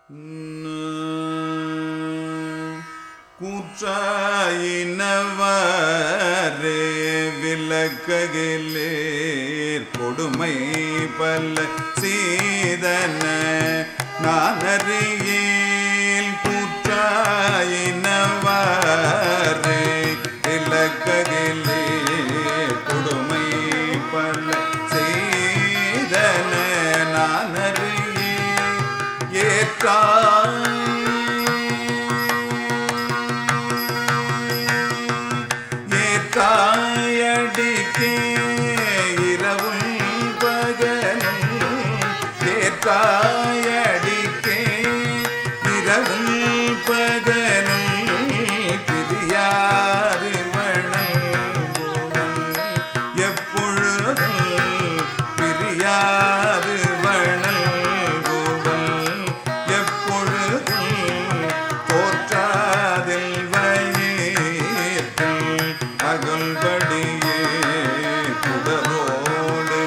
கூற்றாயினவாறு விளக்ககிலேர் கொடுமை பல சீதன நானறியேல் கூற்றாயினவாறு விளக்ககிலேர் கொடுமை பல சீதன நானறியேல் ஏற்றாயடிக்கே இரவும் பகலும் ஏற்றாயடிக்கே இரவும் பகலும் பிரியாது வணங்குவன் எப்பொழுதும் பிரியாது வணங்குவன் எப்பொழுதும் தோற்றாதில் அகல்படியே குடரோடு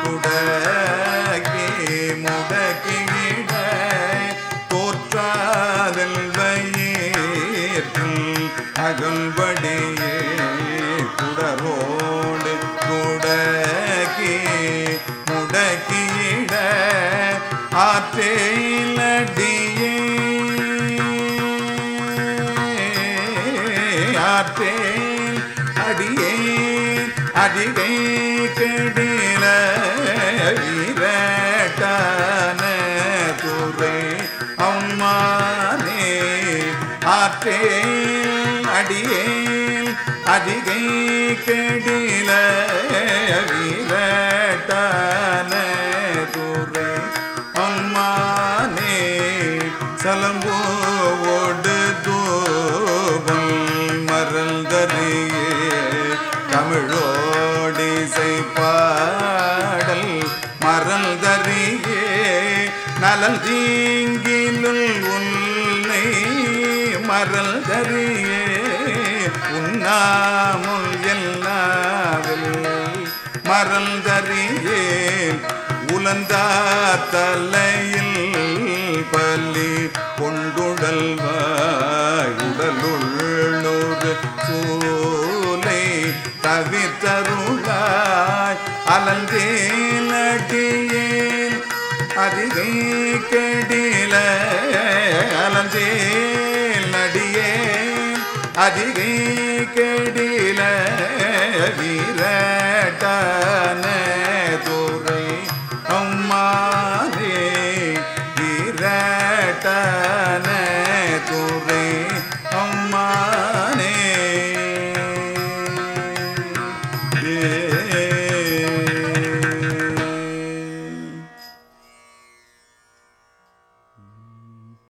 குடகே முடக்கிட தோற்றாதல் வயிற்றில் அகல்படியே குடரோடு குடகே முடக்கிட ஆற்றேலடியே அடியே அதிகை கெடில வீரட்டான துறை அம்மானே ஆற்றேல் அடியேல் அதிகை கெடில வீரட்டான துறை அம்மானே சலம்போடு தூபம் மறந்தறியே தமிழோடிசை பாடல் மறந்தறியே நலல் தீங்கிலுள் உன்னை மறந்தறியே உண்ணாமுல் எல்லாவில் மறந்தறியே உலந்தா தலையில் பள்ளி கொண்டுடல்வாய் உடலுள்ளொரு சூலை தவித்தருளாய் அலந்தேலடியேல் அதிகை கெடில அலந்தேல் அடியேல் அதிகை கெடில வீரட்டான துறை அம்மா